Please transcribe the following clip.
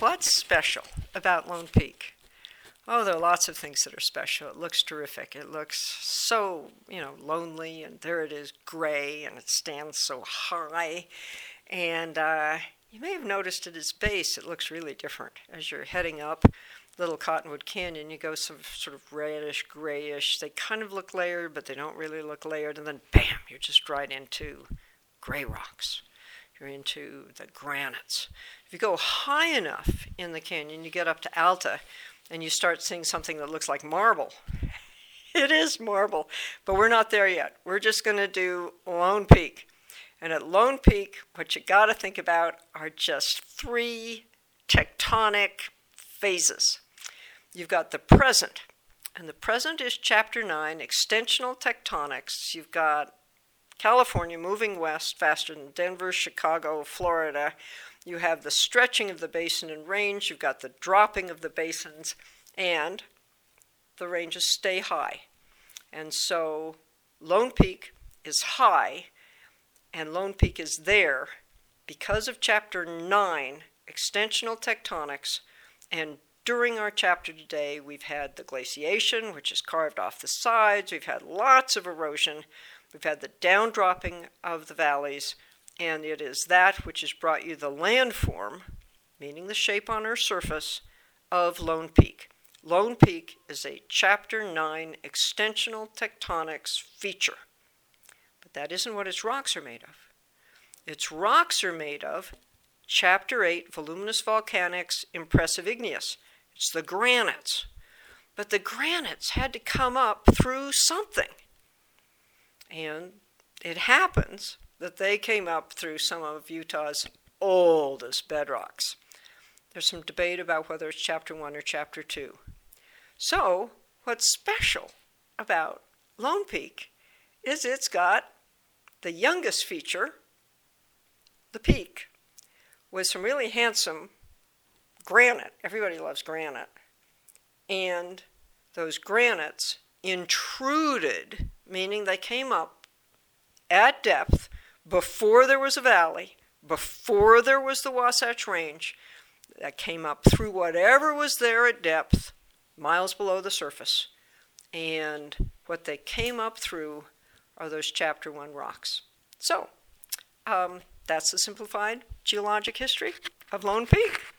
What's special about Lone Peak? Oh, there are lots of things that are special. It looks terrific. It looks so, lonely, and there it is, gray, and it stands so high. And you may have noticed at its base, it looks really different. As you're heading up Little Cottonwood Canyon, you go some sort of reddish, grayish. They kind of look layered, but they don't really look layered. And then, bam, you're just right into gray rocks. You're into the granites. If you go high enough in the canyon, you get up to Alta, and you start seeing something that looks like marble. It is marble, but we're not there yet. We're just going to do Lone Peak. And at Lone Peak, what you got to think about are just three tectonic phases. You've got the present, and the present is Chapter 9, extensional tectonics. You've got California moving west faster than Denver, Chicago, Florida. You have the stretching of the basin and range. You've got the dropping of the basins, and the ranges stay high. And so Lone Peak is high, and Lone Peak is there because of Chapter 9, extensional tectonics. And during our chapter today, we've had the glaciation, which has carved off the sides. We've had lots of erosion. We've had the downdropping of the valleys, and it is that which has brought you the landform, meaning the shape on Earth's surface, of Lone Peak. Lone Peak is a Chapter 9 extensional tectonics feature. But that isn't what its rocks are made of. Its rocks are made of Chapter 8, voluminous volcanics, impressive igneous. It's the granites. But the granites had to come up through something. And it happens that they came up through some of Utah's oldest bedrocks. There's some debate about whether it's Chapter 1 or Chapter 2. So, what's special about Lone Peak is it's got the youngest feature, the peak, with some really handsome granite. Everybody loves granite. And those granites intruded, meaning they came up at depth before there was a valley, before there was the Wasatch Range, that came up through whatever was there at depth, miles below the surface. And what they came up through are those Chapter 1 rocks. So, that's the simplified geologic history of Lone Peak.